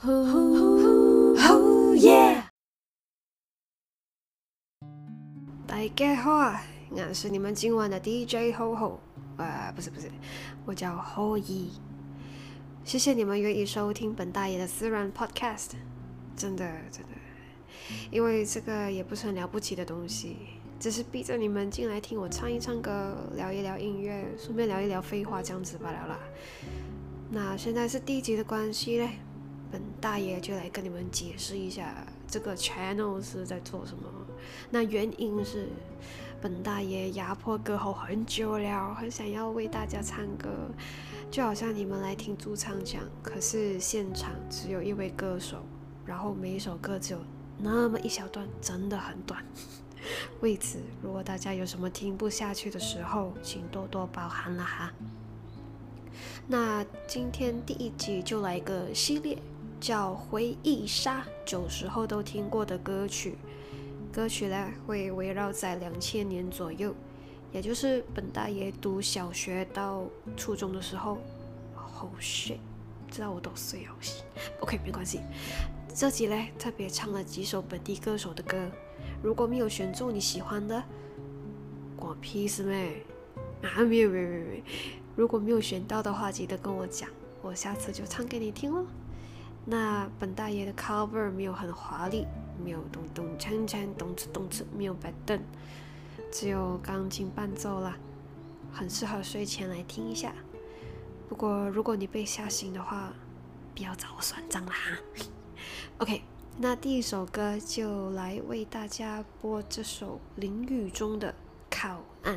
大家好啊，我是你们今晚的 DJ Ho， 不是，我叫 Ho。谢谢你们愿意收听本大爷的私人 podcast， 真的，因为这个也不是很了不起的东西，只是逼着你们进来听我唱一唱歌，聊一聊音乐，顺便聊一聊废话这样子罢了啦。那现在是第一集的关系嘞，本大爷就来跟你们解释一下这个 channel 是在做什么。那原因是本大爷压迫歌喉很久了，很想要为大家唱歌，就好像你们来听驻唱讲，可是现场只有一位歌手，然后每一首歌只有那么一小段，真的很短。为此，如果大家有什么听不下去的时候，请多多包涵了哈。那今天第一集就来个系列，叫回忆杀，90后都听过的歌曲。歌曲呢会围绕在2000年左右，也就是本大爷读小学到初中的时候。shit， 知道我多岁了。OK， 没关系。这集呢特别唱了几首本地歌手的歌，如果没有选中你喜欢的，关我屁事咩？没有。如果没有选到的话，记得跟我讲，我下次就唱给你听咯。那本大爷的 cover 没有很华丽，没有咚咚锵锵咚哧咚哧，没有板凳，只有钢琴伴奏啦，很适合睡前来听一下。不过如果你被吓醒的话，不要找我算账啦。OK， 那第一首歌就来为大家播这首林宇中的《靠岸》。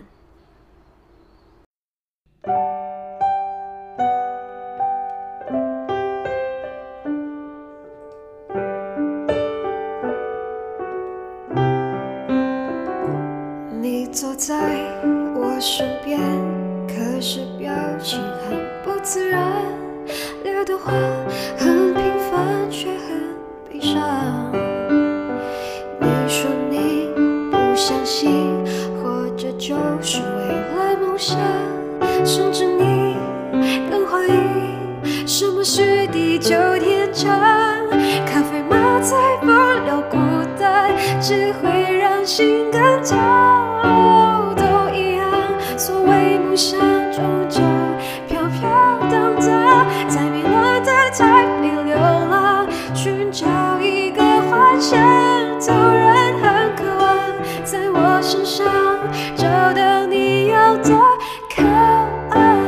你坐在我身边，可是表情很不自然，聊的话很平凡却很悲伤。你说你不相信活着就是为了梦想，甚至你更怀疑什么是地久天长。咖啡马仔不了孤单，只会让心更烫。都一样，所谓梦想终究飘飘荡荡，在迷乱的台北流浪，寻找一个幻想，突然很渴望在我身上找到你要的靠岸。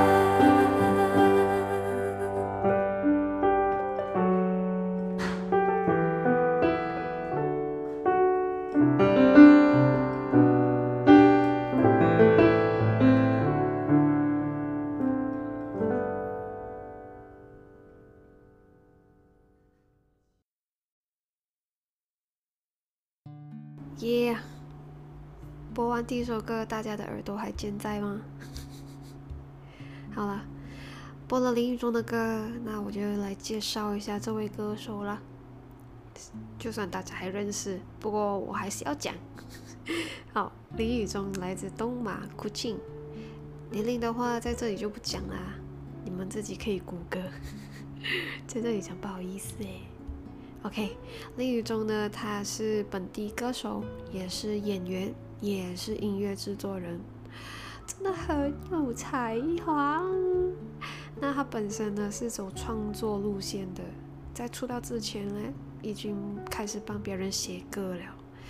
播完第一首歌，大家的耳朵还健在吗？好了，播了林宇中的歌，那我就来介绍一下这位歌手啦。就算大家还认识，不过我还是要讲。好，林宇中来自东马古晋，年龄的话在这里就不讲啦，你们自己可以谷歌。在这里讲不好意思耶。OK， 林宇中呢，他是本地歌手，也是演员，也是音乐制作人，真的很有才华。那他本身呢是走创作路线的，在出道之前呢，已经开始帮别人写歌了。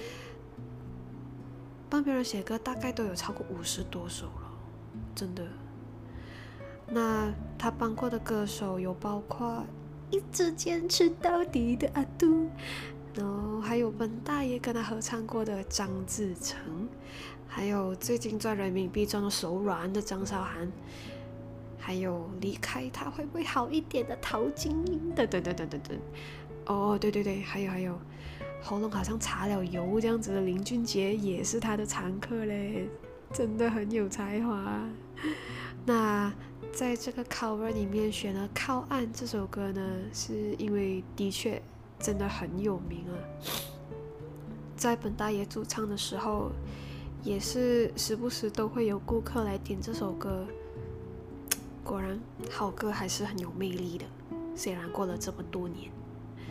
帮别人写歌大概都有超过50多首了，真的。那他帮过的歌手有包括一直坚持到底的阿杜，然后还有本大爷跟他合唱过的张志成，还有最近赚人民币赚到手软的张韶涵，还有离开他会不会好一点的陶晶莹的，对，哦对，还有喉咙好像擦了油这样子的林俊杰也是他的常客嘞，真的很有才华。那在这个 cover 里面选了《靠岸》这首歌呢，是因为的确真的很有名啊。在本大爷驻唱的时候，也是时不时都会有顾客来点这首歌。果然好歌还是很有魅力的，虽然过了这么多年。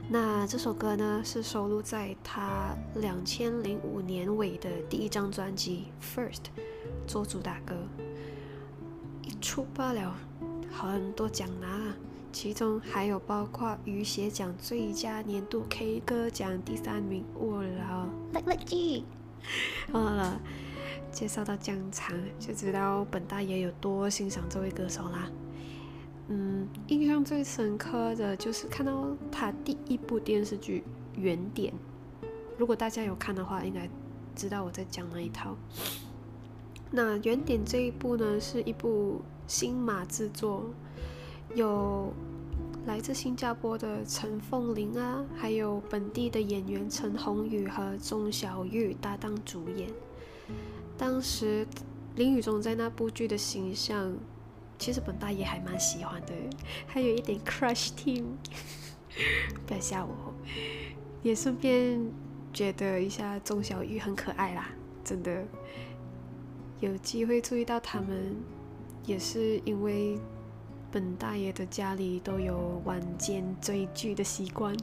那这首歌呢是收录在他2005年尾的第一张专辑《First》做主打歌，一出罢了很多奖拿，其中还有包括雨鞋奖最佳年度 K 歌奖第3名。我老好了，介绍到这样长就知道本大爷有多欣赏这位歌手啦。印象最深刻的就是看到他第一部电视剧《原点》，如果大家有看的话应该知道我在讲哪一套。那《原点》这一部呢是一部新马制作，有来自新加坡的陈凤玲啊，还有本地的演员陈鸿宇和钟小玉搭档主演。当时林宇中在那部剧的形象其实本大爷还蛮喜欢的，还有一点 crush team 不要吓我，也顺便觉得一下钟小玉很可爱啦，真的有机会注意到他们也是因为本大爷的家里都有晚间追剧的习惯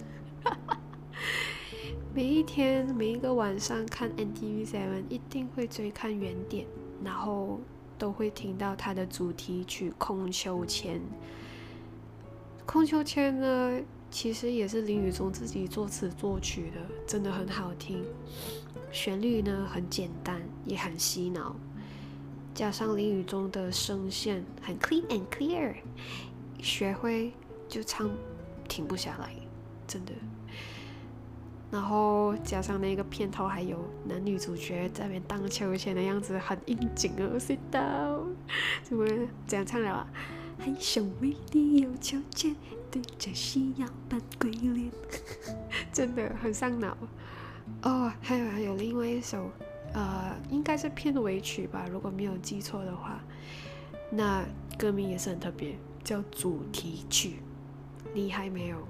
每一个晚上看 NTV7 一定会追看原点，然后都会听到他的主题曲《空秋千》。空秋千呢其实也是林宇中自己作词作曲的，真的很好听，旋律呢很简单也很洗脑，加上林宇中的声线很 clean and clear， 学会就唱停不下来，真的。然后加上那个片头还有男女主角在那边荡秋千的样子，很应景哦，知道怎么这样唱了啊？还想为你有秋千，对着夕阳扮鬼脸真的很上脑哦。还有另外一首应该是片尾曲吧，如果没有记错的话，那歌名也是很特别，叫主题曲，厉害没有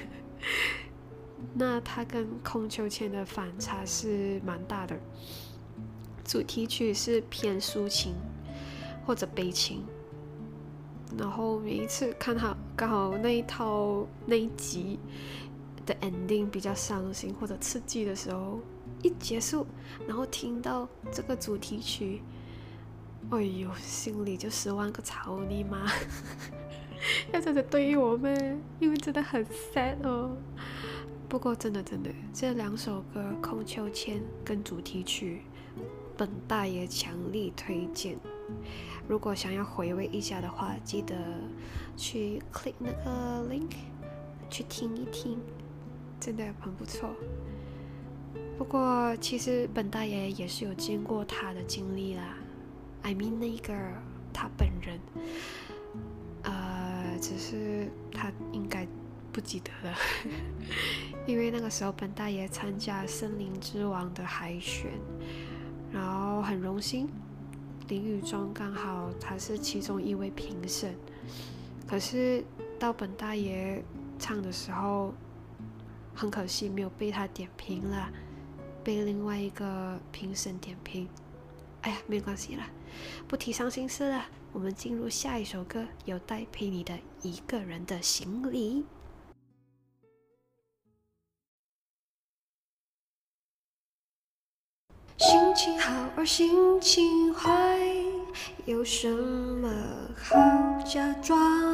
那它跟空秋千的反差是蛮大的，主题曲是偏抒情或者悲情，然后每一次看好刚好那一集的 ending 比较伤心或者刺激的时候，一结束然后听到这个主题曲，哎呦心里就10万个草泥马要真的对我们，因为真的很 sad 哦。不过真的这2首歌《空秋千》跟主题曲本大爷强力推荐，如果想要回味一下的话，记得去 click 那个 link 去听一听，真的很不错。不过其实本大爷也是有见过他的经历啦， I mean 那个他本人只是他应该不记得了因为那个时候本大爷参加森林之王的海选，然后很荣幸林宇中刚好他是其中一位评审，可是到本大爷唱的时候很可惜没有被他点评了，被另外一个评审点评。哎呀没关系啦，不提伤心事了，我们进入下一首歌，有待陪你的一个人的行李。心情好而心情坏，有什么好假装？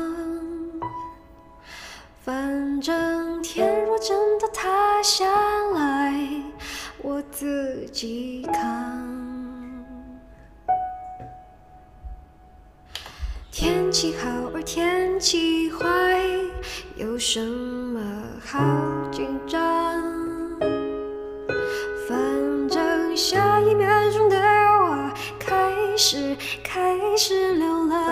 反正天若真的塌下来，我自己扛。天气好而天气坏，有什么好紧张？反正下一秒钟的我开始流浪。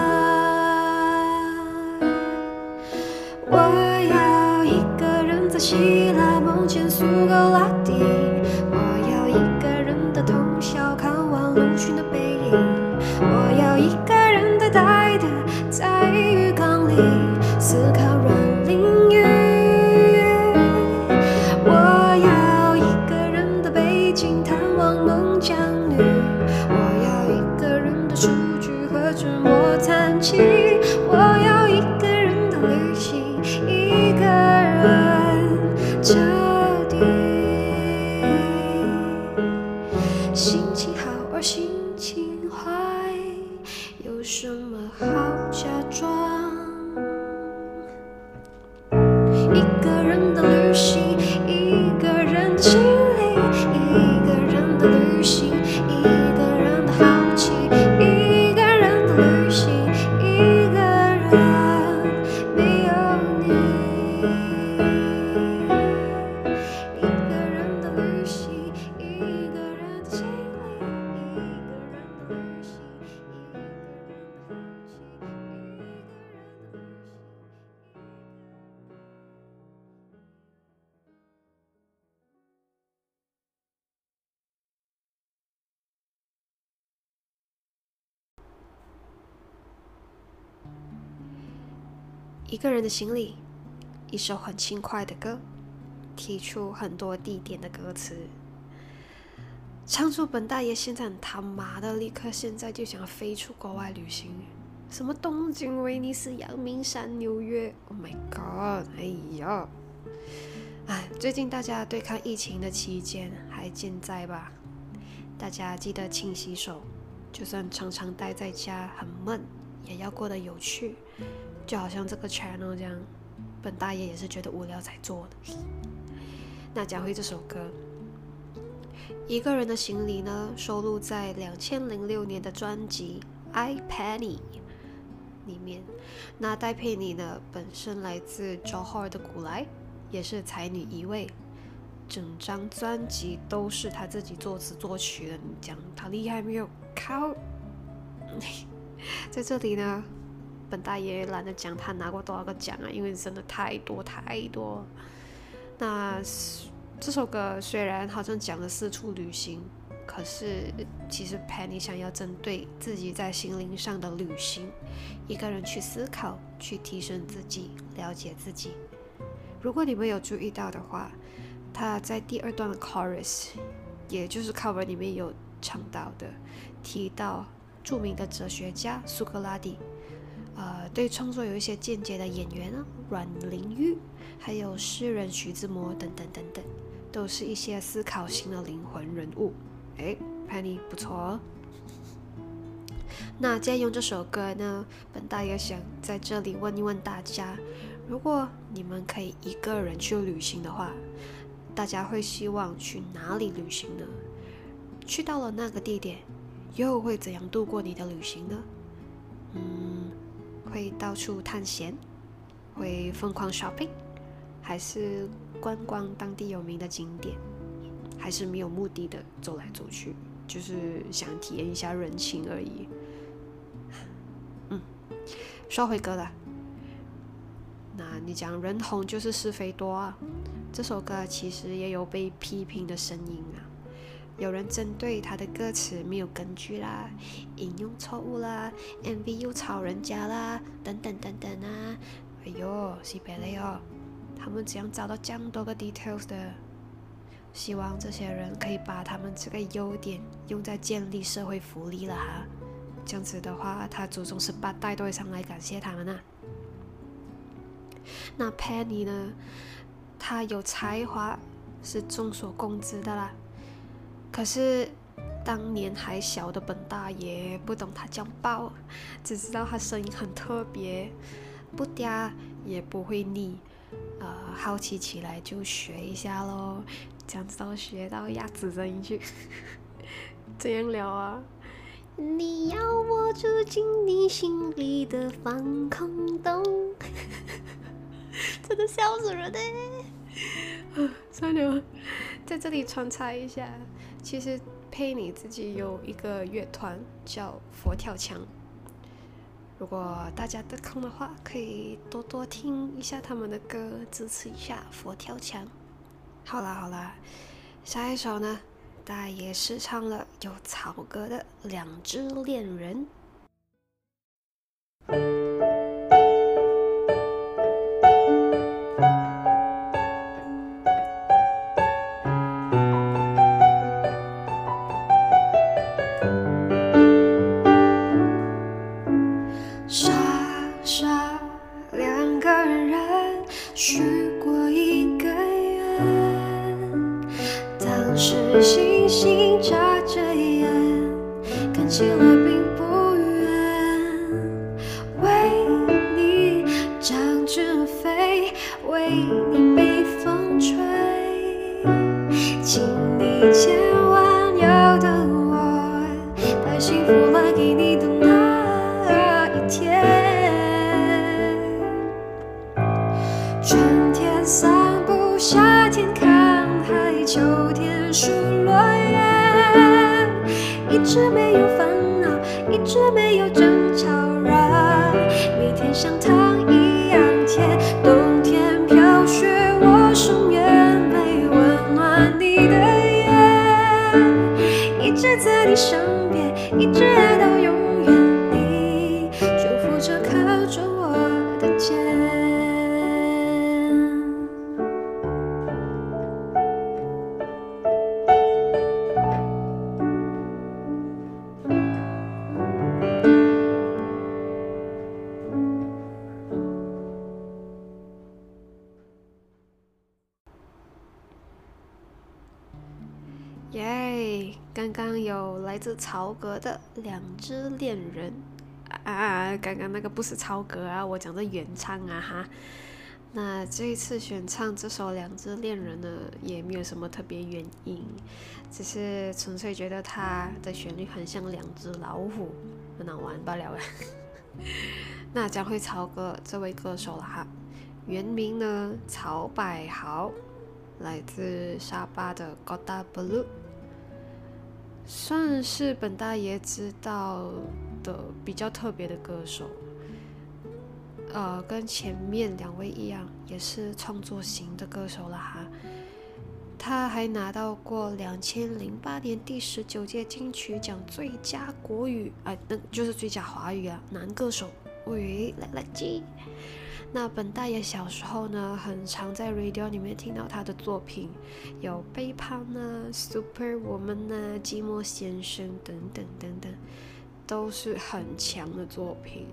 我要一个人在希腊梦见苏格拉底，我要一个人的通宵看望鲁迅的背影，我要一个人呆呆的在浴缸里思考软淋雨，我要一个人的北京探望孟姜女，我要一个人的数据和沉默叹气，我要一个人的旅行，一个人这里。心情好而心情坏，有什么好假装？一个人的旅行，一个人的心里，一个人的旅行，一个人的好奇，一个人的旅行，一个人没有你。一个人的旅行，一个人的心里，一个人的旅行，一个人的好奇，一个人的旅行。一个人的行李，一首很轻快的歌，提出很多地点的歌词，唱出本大爷现在很他妈的立刻现在就想飞出国外旅行，什么东京、威尼斯、阳明山、纽约 ，Oh my god！ 哎呀，最近大家对抗疫情的期间还健在吧？大家记得勤洗手，就算常常待在家很闷，也要过得有趣。就好像这个 channel 这样，本大爷也是觉得无聊才做的。那讲回这首歌，一个人的行李呢，收录在2006年的专辑《I Penny》里面。那戴佩妮呢，本身来自 Johor 的古来，也是才女一位，整张专辑都是她自己作词作曲的。你讲她厉害没有？靠！在这里呢，本大爷懒得讲他拿过多少个奖啊，因为真的太多太多。那这首歌虽然好像讲的四处旅行，可是其实 Penny 想要针对自己在心灵上的旅行，一个人去思考，去提升自己，了解自己。如果你们有注意到的话，他在第二段的 chorus， 也就是 cover 里面有唱到的，提到著名的哲学家苏格拉底，对创作有一些见解的演员啊，阮玲玉，还有诗人徐志摩等等等等，都是一些思考型的灵魂人物。Penny 不错哦。那借用这首歌呢，本大爷想在这里问一问大家，如果你们可以一个人去旅行的话，大家会希望去哪里旅行呢？去到了那个地点，又会怎样度过你的旅行呢？会到处探险，会疯狂 shopping， 还是观光当地有名的景点，还是没有目的的走来走去，就是想体验一下人情而已。说回歌了，那你讲人红就是是非多啊，这首歌其实也有被批评的声音啊。有人针对他的歌词没有根据啦，引用错误啦， MV 又抄人家啦，等等等等啊。哎呦，西北雷哦，他们怎样找到这样多个 details 的？希望这些人可以把他们这个优点用在建立社会福利了哈。这样子的话，他祖宗18代都会上来感谢他们啊。那 Penny 呢，他有才华是众所共知的啦。可是当年还小的本大爷不懂他讲爆，只知道他声音很特别，不嗲也不会腻，好奇起来就学一下咯，这样子都学到鸭子声音去。这样聊啊，你要我住进你心里的防空洞。真的笑死人算了，在这里穿插一下，其实佩妮自己有一个乐团叫佛跳墙，如果大家得空的话，可以多多听一下他们的歌，支持一下佛跳墙。好啦，下一首呢，大爷试唱了有草歌的《两只恋人》。傻傻两个人许过一个愿， 是星星眨着眼，看起来并不远。为你张着飞，为你被风吹，请你千万要等我，带幸福来给你的那一天。春天散步，夏天看海，秋天数落叶，一直没有烦恼，一直没有争吵，让每天像糖一样甜。冬天飘雪，我送原味温暖你的眼，一直在你身边，一直爱到永远。你祝福着靠着我的肩。耶！刚刚有来自曹格的《两只恋人》刚刚那个不是曹格啊，我讲的原唱啊哈。那这一次选唱这首《两只恋人》呢，也没有什么特别原因，只是纯粹觉得它的旋律很像两只老虎，很好玩罢了。那讲回曹格这位歌手了哈，原名呢曹百豪，来自沙巴的 Kota Belud， 算是本大爷知道的比较特别的歌手。跟前面两位一样，也是创作型的歌手啦哈。他还拿到过2008年第19届金曲奖最佳国语那就是最佳华语男歌手。喂，来记。那本大爷小时候呢，很常在 radio 里面听到他的作品，有背叛啊、Super Woman 啊、寂寞先生等等等等，都是很强的作品。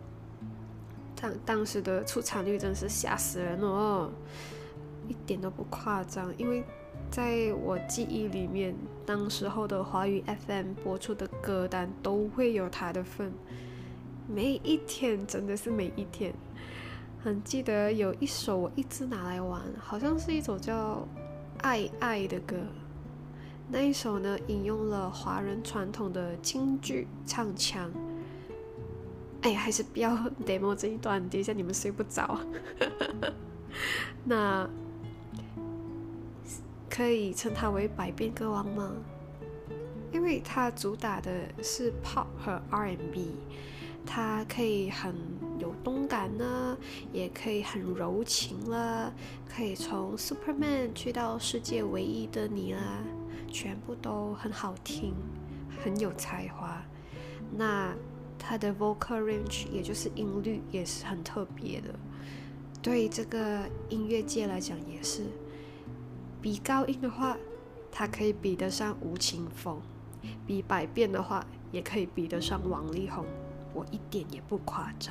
当时的出场率真是吓死人哦，一点都不夸张。因为在我记忆里面，当时候的华语 FM 播出的歌单都会有他的份，每一天真的是每一天。很记得有一首我一直拿来玩，好像是一首叫《爱爱》的歌。那一首呢，引用了华人传统的京剧唱腔。还是不要 demo 这一段，等一下你们睡不着。那可以称他为百变歌王吗？因为他主打的是 pop 和 R&B， 他可以很有动感呢，也可以很柔情啦，可以从 Superman 去到世界唯一的你啦，全部都很好听，很有才华。那他的 vocal range 也就是音律也是很特别的，对这个音乐界来讲也是。比高音的话，他可以比得上吴青峰；比百变的话，也可以比得上王力宏，我一点也不夸张。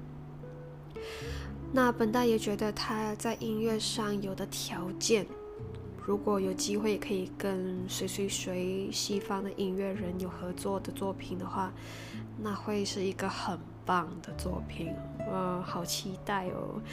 那本大爷觉得他在音乐上有的条件，如果有机会可以跟谁西方的音乐人有合作的作品的话，那会是一个很棒的作品，好期待哦。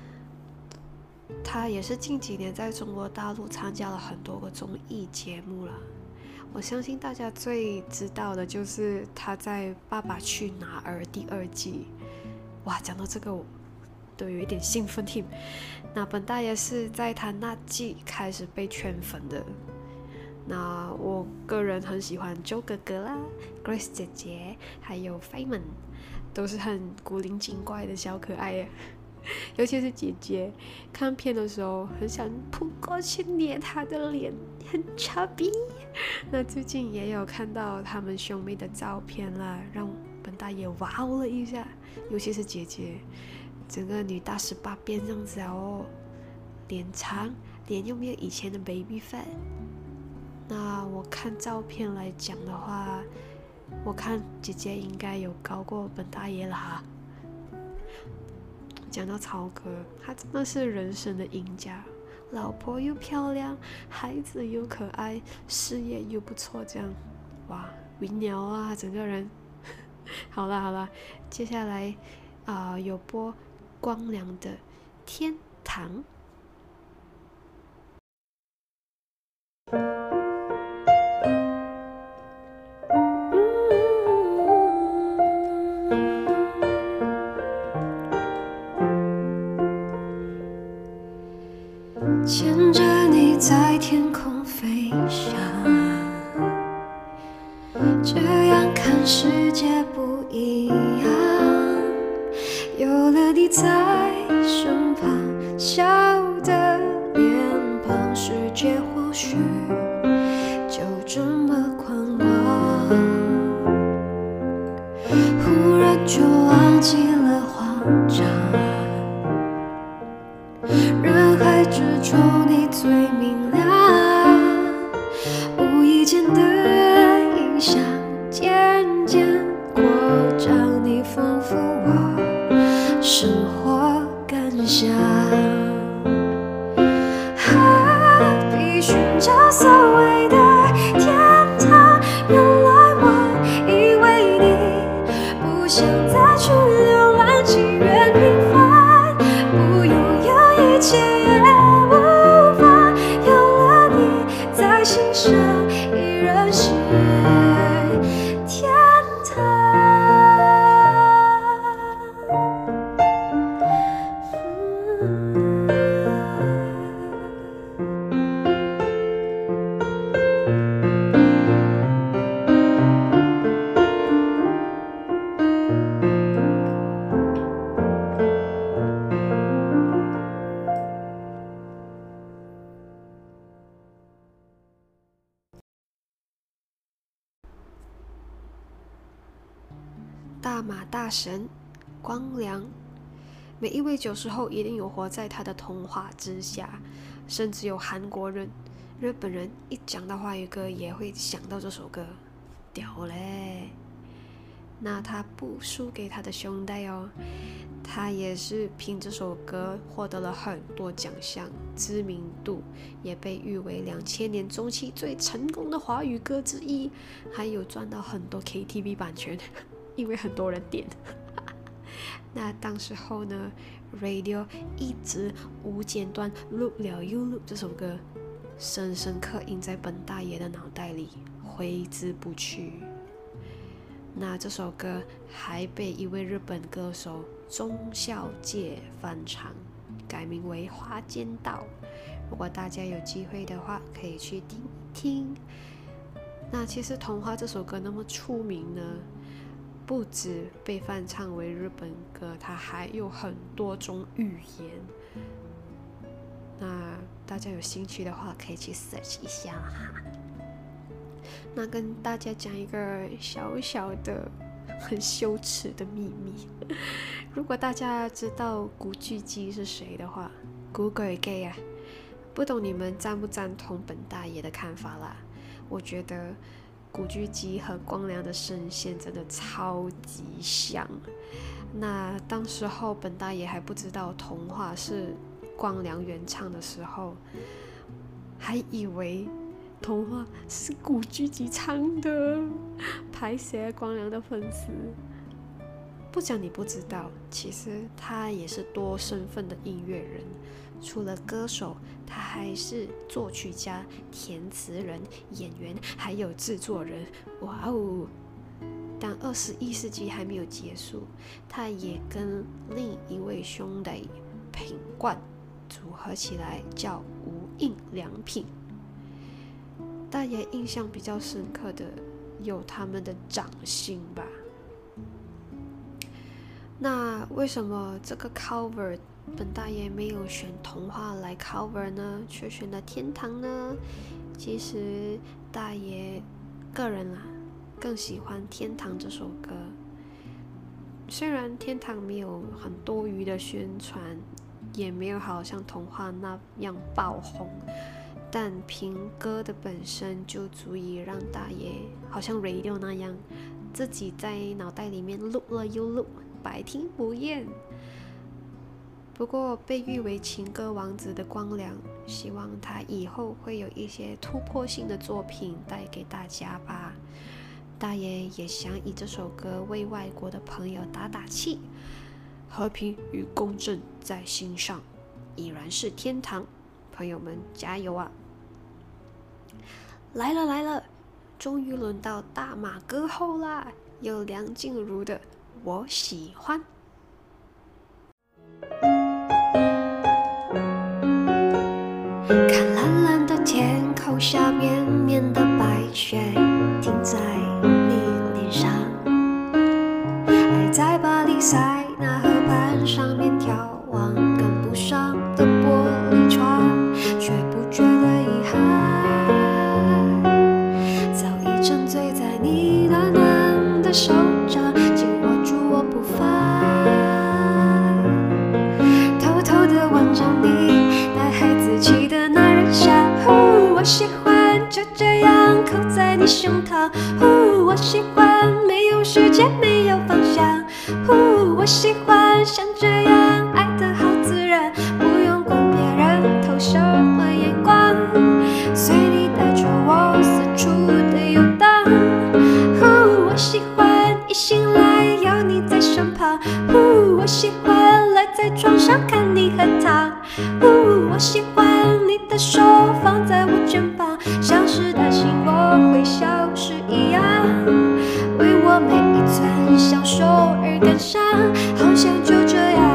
他也是近几年在中国大陆参加了很多个综艺节目了，我相信大家最知道的就是他在《爸爸去哪儿》第2季。哇，讲到这个我都有一点兴奋添。那本大爷是在他那季开始被圈粉的。那我个人很喜欢周哥哥啦、Grace 姐姐还有 Feynman， 都是很古灵精怪的小可爱耶。尤其是姐姐，看片的时候很想扑过去捏她的脸，很 chubby。 那最近也有看到他们兄妹的照片啦，让本大爷哇了一下。尤其是姐姐，整个女大18变这样子哦，脸长，脸又没有以前的 baby fat。 那我看照片来讲的话，我看姐姐应该有高过本大爷了哈。讲到曹格，他真的是人生的赢家。 老婆又漂亮，孩子又可爱，事业又不错，这样，哇，云鸟啊，整个人。好啦，接下来有播光良的《天堂》。牵着你在天空飞翔，这样看世界不一样。有了你在身旁，笑的脸庞，世界或许就这么宽广。忽然就忘记了慌张，人海之中你最明亮，无意间的印象渐渐扩张，你丰富我生活感想。必寻找所谓的天堂，原来我以为你不想再去浏览祈愿平凡，不拥有一切也无妨，有了你在心上依然是天堂。大马大神光良，每一位90后一定有活在他的童话之下，甚至有韩国人、日本人一讲到华语歌也会想到这首歌，屌嘞！那他不输给他的兄弟哦，他也是凭这首歌获得了很多奖项，知名度也被誉为2000年中期最成功的华语歌之一，还有赚到很多 KTV 版权。因为很多人点那当时候呢 Radio 一直无间断 loop 了又 loop 这首歌，深深刻印在本大爷的脑袋里，挥之不去。那这首歌还被一位日本歌手中孝介翻唱，改名为花间道，如果大家有机会的话可以去听听。那其实童话这首歌那么出名呢，不止被翻唱为日本歌，它还有很多种语言。那大家有兴趣的话可以去 search 一下哈。那跟大家讲一个小小的很羞耻的秘密，如果大家知道古巨基是谁的话，古巨基啊，不懂你们赞不赞同本大爷的看法啦？我觉得古巨基和光良的声线真的超级像。那当时候本大爷还不知道童话是光良原唱的时候，还以为童话是古巨基唱的，拍摄光良的粉丝。不讲你不知道，其实他也是多身份的音乐人，除了歌手，他还是作曲家、填词人、演员，还有制作人。哇哦！但21世纪还没有结束，他也跟另一位兄弟品冠组合起来叫无印良品。大爷印象比较深刻的有他们的掌心吧。那为什么这个 cover 本大爷没有选童话来 cover 呢，却选了天堂呢？其实大爷个人更喜欢天堂这首歌。虽然天堂没有很多余的宣传，也没有好像童话那样爆红，但凭歌的本身就足以让大爷好像 radio 那样，自己在脑袋里面录了又录，百听不厌。 不过被誉为情歌王子的光良，希望他以后会有一些突破性的作品带给大家吧。大爷也想以这首歌为外国的朋友打打气，和平与公正在心上，已然是天堂。朋友们加油啊！来了，终于轮到大马歌后啦，有梁静茹的《我喜欢》。看蓝蓝的天空下绵绵的白雪停在你脸上，爱在巴黎塞纳河畔上面眺望，跟不上的玻璃窗，却不觉得遗憾，早已沉醉在你暖暖的手掌，紧握住我不放，偷偷地望着你带孩子气的男人笑，我喜欢就这样扣在你胸膛，我喜欢没有时间没有方向，我喜欢像这样爱得好自然，不用管别人投什么眼光，随你带着我四处的游荡，我喜欢一醒来有你在身旁，我喜欢赖在床上看你喝汤，我喜欢你的手放在我肩膀，像是担心我会消失一样，为我每一寸享受而感伤，好像就这样。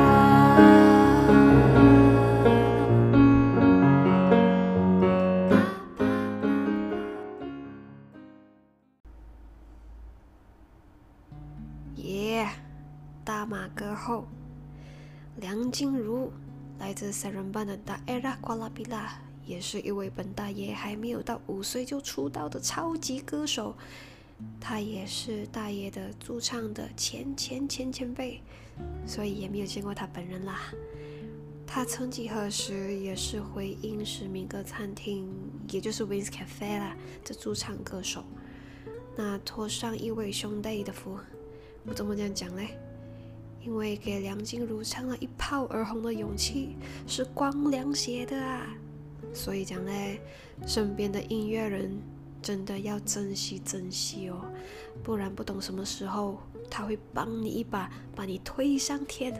耶，大马歌后梁静茹，来自三人班的Daerah Kuala Pilah，也是一位本大爷还没有到5岁就出道的超级歌手。他也是大爷的驻唱的前辈，所以也没有见过他本人啦。他曾几何时也是回应时民歌餐厅，也就是 Wings Cafe 啦的驻唱歌手。那托上一位兄弟的福，我怎么这样讲嘞？因为给梁静茹唱了一炮而红的勇气是光良写的啊，所以讲嘞，身边的音乐人真的要珍惜哦，不然不懂什么时候他会帮你一把，把你推上天。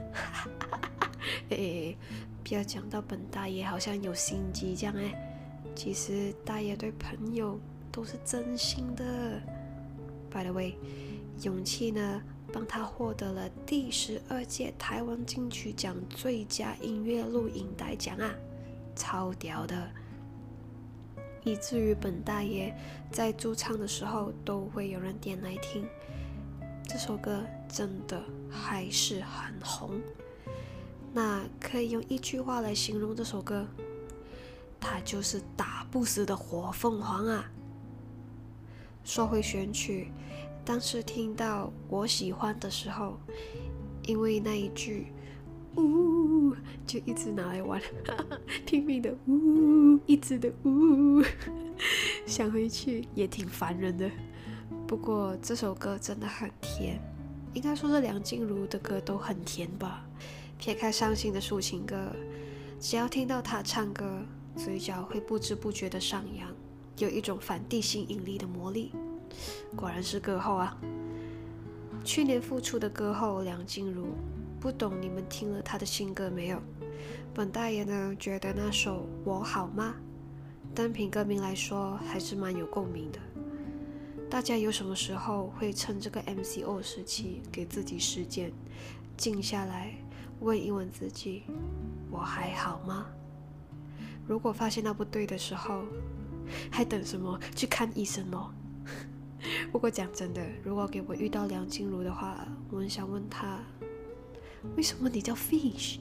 不要讲到本大爷好像有心机这样其实大爷对朋友都是真心的。By the way， 勇气呢帮他获得了第12届台湾金曲奖最佳音乐录影带奖啊，超屌的，以至于本大爷在驻唱的时候都会有人点来听。这首歌真的还是很红，那可以用一句话来形容这首歌，它就是打不死的火凤凰啊。说回选曲，当时听到我喜欢的时候，因为那一句就一直拿来玩，拼命的一直的想回去也挺烦人的。不过这首歌真的很甜，应该说是梁静茹的歌都很甜吧。撇开伤心的抒情歌，只要听到她唱歌，嘴角会不知不觉的上扬，有一种反地心引力的魔力。果然是歌后啊！去年复出的歌后梁静茹，不懂你们听了她的新歌没有？本大爷呢觉得那首《我好吗》单凭歌名来说还是蛮有共鸣的。大家有什么时候会趁这个 MCO 时期给自己时间，静下来问一问自己，我还好吗？如果发现那不对的时候，还等什么？去看医生咯。不过讲真的，如果给我遇到梁静茹的话，我很想问她，为什么你叫 Fish？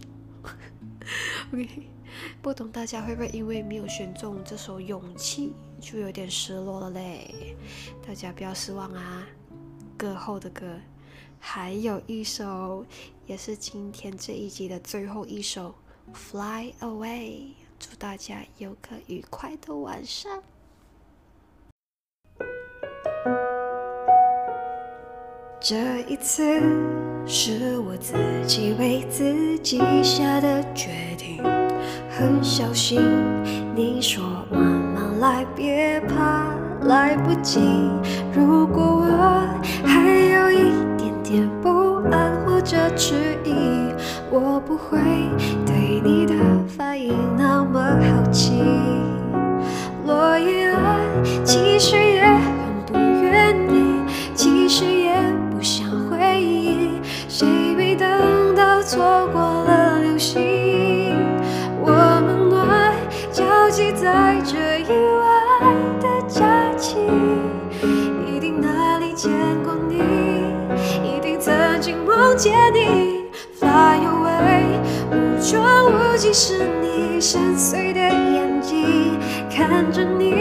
OK， 不懂大家会不会因为没有选中这首勇气就有点失落了嘞？大家不要失望啊，歌后的歌还有一首，也是今天这一集的最后一首， Fly Away。 祝大家有个愉快的晚上。 这一次是我自己为自己下的决定，很小心。你说慢慢来，别怕来不及。如果我还有一点点不安或者迟疑，我不会对你的反应那么好奇。落叶啊，其实也很不愿意，其实也不想回忆，谁没等到错过了流星？我们暖交集在这意外的假期，一定哪里见过你，一定曾经梦见你。Fly away， 无庄无际是你深邃的眼睛，看着你